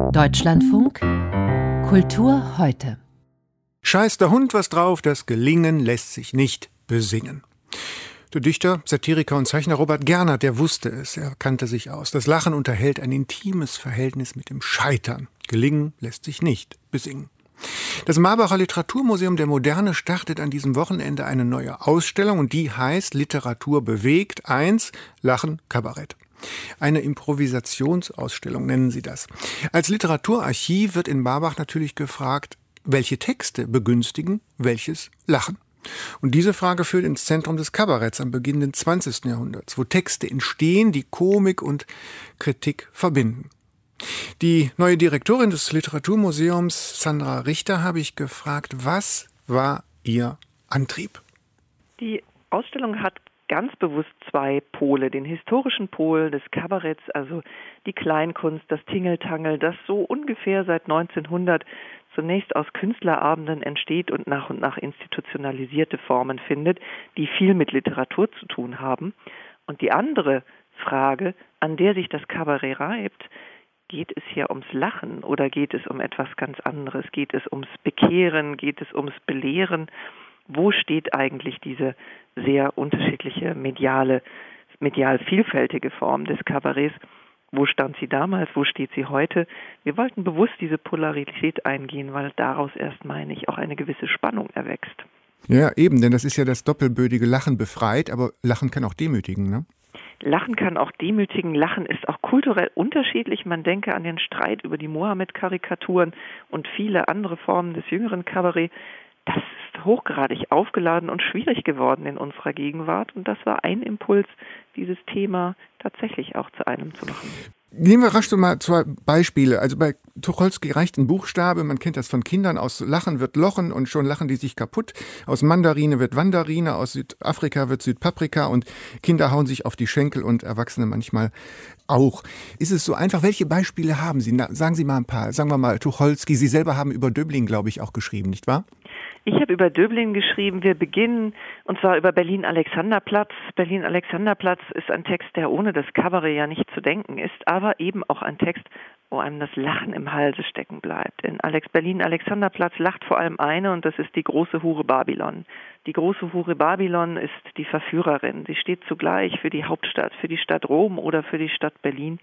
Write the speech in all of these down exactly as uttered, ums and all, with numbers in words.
Deutschlandfunk Kultur heute. Scheiß der Hund was drauf, das Gelingen lässt sich nicht besingen. Der Dichter, Satiriker und Zeichner Robert Gernert, der wusste es, er kannte sich aus. Das Lachen unterhält ein intimes Verhältnis mit dem Scheitern. Gelingen lässt sich nicht besingen. Das Marbacher Literaturmuseum der Moderne startet an diesem Wochenende eine neue Ausstellung und die heißt Literatur bewegt eins, Lachen, Kabarett. Eine Improvisationsausstellung nennen sie das. Als Literaturarchiv wird in Marbach natürlich gefragt, welche Texte begünstigen, welches Lachen. Und diese Frage führt ins Zentrum des Kabaretts am Beginn des zwanzigsten Jahrhunderts, wo Texte entstehen, die Komik und Kritik verbinden. Die neue Direktorin des Literaturmuseums, Sandra Richter, habe ich gefragt, was war ihr Antrieb? Die Ausstellung hat ganz bewusst zwei Pole, den historischen Pol des Kabaretts, also die Kleinkunst, das Tingeltangel, das so ungefähr seit neunzehnhundert zunächst aus Künstlerabenden entsteht und nach und nach institutionalisierte Formen findet, die viel mit Literatur zu tun haben. Und die andere Frage, an der sich das Kabarett reibt, geht es hier ums Lachen oder geht es um etwas ganz anderes? Geht es ums Bekehren? Geht es ums Belehren? Wo steht eigentlich diese sehr unterschiedliche mediale, medial vielfältige Form des Kabarets? Wo stand sie damals? Wo steht sie heute? Wir wollten bewusst diese Polarität eingehen, weil daraus erst, meine ich, auch eine gewisse Spannung erwächst. Ja, eben, denn das ist ja das doppelbödige Lachen befreit, aber Lachen kann auch demütigen, ne? Lachen kann auch demütigen. Lachen ist auch kulturell unterschiedlich. Man denke an den Streit über die Mohammed-Karikaturen und viele andere Formen des jüngeren Kabarett. Das ist hochgradig aufgeladen und schwierig geworden in unserer Gegenwart. Und das war ein Impuls, dieses Thema tatsächlich auch zu einem zu machen. Nehmen wir rasch so mal zwei Beispiele. Also bei Tucholsky reicht ein Buchstabe, man kennt das von Kindern, aus Lachen wird Lochen und schon lachen die sich kaputt. Aus Mandarine wird Wandarine, aus Südafrika wird Südpaprika und Kinder hauen sich auf die Schenkel und Erwachsene manchmal auch. Ist es so einfach? Welche Beispiele haben Sie? Na, sagen Sie mal ein paar. Sagen wir mal Tucholsky. Sie selber haben über Döblin, glaube ich, auch geschrieben, nicht wahr? Ich habe über Döblin geschrieben. Wir beginnen, und zwar über Berlin-Alexanderplatz. Berlin-Alexanderplatz ist ein Text, der ohne das Kabarett ja nicht zu denken ist, aber eben auch ein Text, wo einem das Lachen im Halse stecken bleibt. In Alex Berlin-Alexanderplatz lacht vor allem eine, und das ist die große Hure Babylon. Die große Hure Babylon ist die Verführerin. Sie steht zugleich für die Hauptstadt, für die Stadt Rom oder für die Stadt Berlin,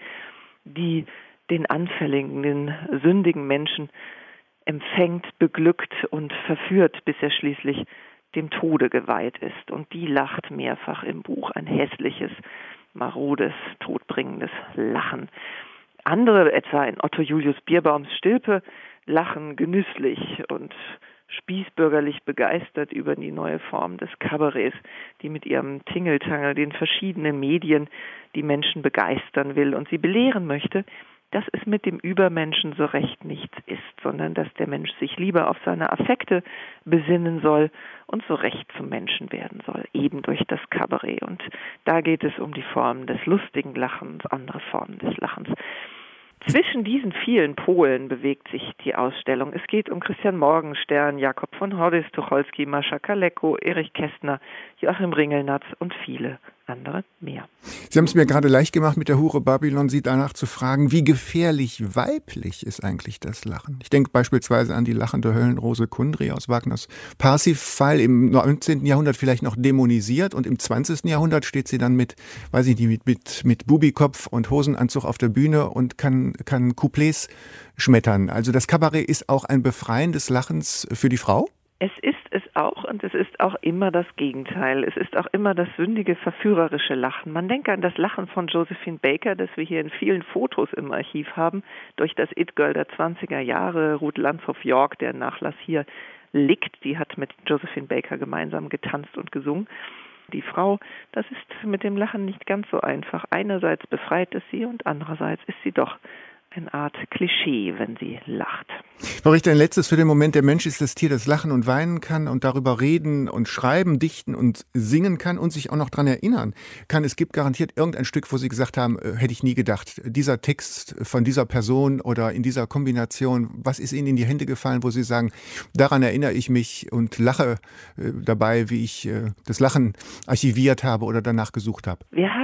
die den anfälligen, den sündigen Menschen empfängt, beglückt und verführt, bis er schließlich dem Tode geweiht ist. Und die lacht mehrfach im Buch, ein hässliches, marodes, todbringendes Lachen. Andere, etwa in Otto Julius Bierbaums Stilpe, lachen genüsslich und spießbürgerlich begeistert über die neue Form des Kabarets, die mit ihrem Tingeltangel den verschiedenen Medien die Menschen begeistern will und sie belehren möchte, dass es mit dem Übermenschen so recht nichts ist, sondern dass der Mensch sich lieber auf seine Affekte besinnen soll und so recht zum Menschen werden soll, eben durch das Kabarett. Und da geht es um die Form des lustigen Lachens, andere Formen des Lachens. Zwischen diesen vielen Polen bewegt sich die Ausstellung. Es geht um Christian Morgenstern, Jakob von Hoddis, Tucholsky, Mascha Kaleko, Erich Kästner, Joachim Ringelnatz und viele andere mehr. Sie haben es mir gerade leicht gemacht, mit der Hure Babylon Sie danach zu fragen, wie gefährlich weiblich ist eigentlich das Lachen? Ich denke beispielsweise an die lachende Höllenrose Kundry aus Wagners Parsifal, im neunzehnten Jahrhundert vielleicht noch dämonisiert und im zwanzigsten Jahrhundert steht sie dann mit, weiß ich nicht, mit, mit, mit Bubikopf und Hosenanzug auf der Bühne und kann, kann Couplets schmettern. Also das Kabarett ist auch ein Befreien des Lachens für die Frau? Es ist es auch, und es ist auch immer das Gegenteil. Es ist auch immer das sündige, verführerische Lachen. Man denke an das Lachen von Josephine Baker, das wir hier in vielen Fotos im Archiv haben, durch das It-Girl der zwanziger Jahre, Ruth Landshoff York, der Nachlass hier liegt. Die hat mit Josephine Baker gemeinsam getanzt und gesungen. Die Frau, das ist mit dem Lachen nicht ganz so einfach. Einerseits befreit es sie und andererseits ist sie doch eine Art Klischee, wenn sie lacht. Frau Richter, ein letztes für den Moment. Der Mensch ist das Tier, das lachen und weinen kann und darüber reden und schreiben, dichten und singen kann und sich auch noch daran erinnern kann. Es gibt garantiert irgendein Stück, wo Sie gesagt haben, äh, hätte ich nie gedacht, dieser Text von dieser Person oder in dieser Kombination, was ist Ihnen in die Hände gefallen, wo Sie sagen, daran erinnere ich mich und lache äh, dabei, wie ich äh, das Lachen archiviert habe oder danach gesucht habe? Wir haben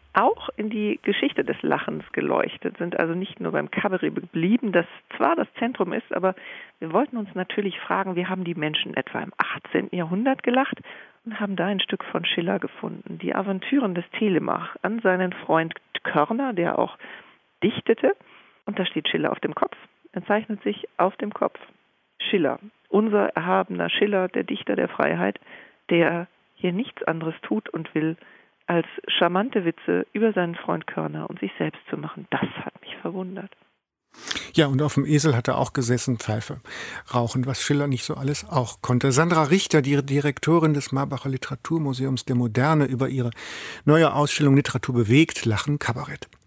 auch in die Geschichte des Lachens geleuchtet, sind also nicht nur beim Kabarett geblieben, das zwar das Zentrum ist, aber wir wollten uns natürlich fragen, wie haben die Menschen etwa im achtzehnten Jahrhundert gelacht und haben da ein Stück von Schiller gefunden. Die Aventüren des Telemach an seinen Freund Körner, der auch dichtete. Und da steht Schiller auf dem Kopf. Er zeichnet sich auf dem Kopf. Schiller, unser erhabener Schiller, der Dichter der Freiheit, der hier nichts anderes tut und will, als charmante Witze über seinen Freund Körner und sich selbst zu machen. Das hat mich verwundert. Ja, und auf dem Esel hat er auch gesessen, Pfeife rauchen, was Schiller nicht so alles auch konnte. Sandra Richter, die Direktorin des Marbacher Literaturmuseums der Moderne, über ihre neue Ausstellung Literatur bewegt, Lachen, Kabarett.